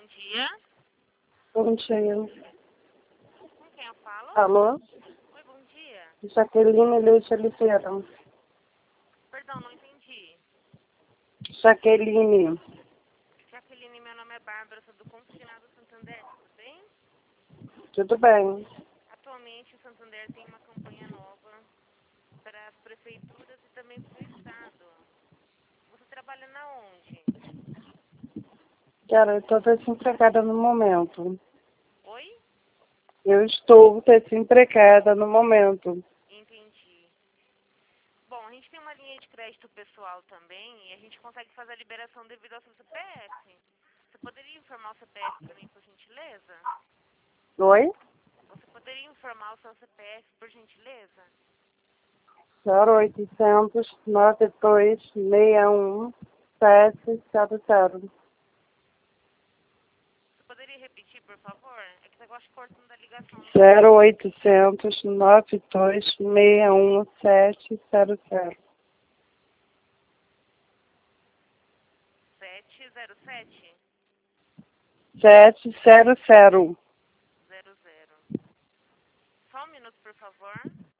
bom dia. Bom dia. Com quem eu falo? Alô? Oi, bom dia. Jaqueline Leite Oliveira. Perdão, não entendi. Jaqueline. Jaqueline, meu nome é Bárbara, sou do Confinado Santander, tudo bem? Tudo bem? Atualmente o Santander tem uma campanha nova para as prefeituras e também para o Estado. Você trabalha na onde? Cara, eu estou desempregada no momento. Oi? Eu estou desempregada no momento. Entendi. Bom, a gente tem uma linha de crédito pessoal também e a gente consegue fazer a liberação devido ao seu CPF. Você poderia informar o CPF para mim, por gentileza? Oi? Você poderia informar o seu CPF, por gentileza? 0800 9261 700. Você poderia repetir, por favor? É que você gosta de cortando a ligação. 0800 9261 700. 707 700. 00. Só um minuto, por favor.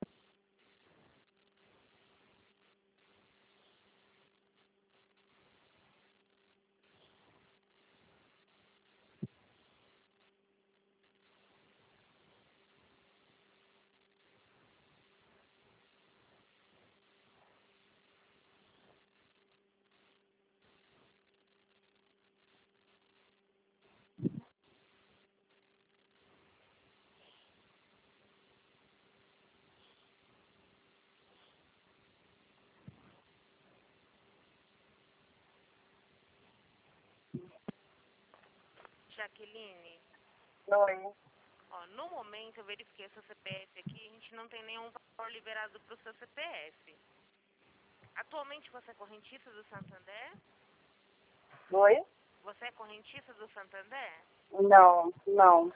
Jaqueline, Oi. ó, no momento eu verifiquei seu CPF aqui, a gente não tem nenhum valor liberado para o seu CPF. Atualmente você é correntista do Santander? Oi? Você é correntista do Santander? Não.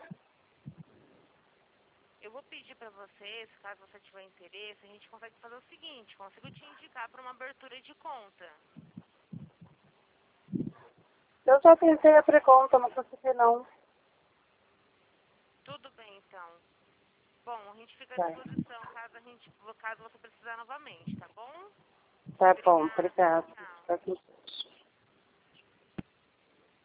Eu vou pedir para você, se caso você tiver interesse, a gente consegue fazer o seguinte, consigo te indicar para uma abertura de conta. Eu já tentei a pré-conta, não consegui não. Tudo bem, então. Bom, a gente fica à Tá, disposição caso você precisar novamente, tá bom? tá bom, Obrigada. obrigada. Tchau. Tá tudo certo.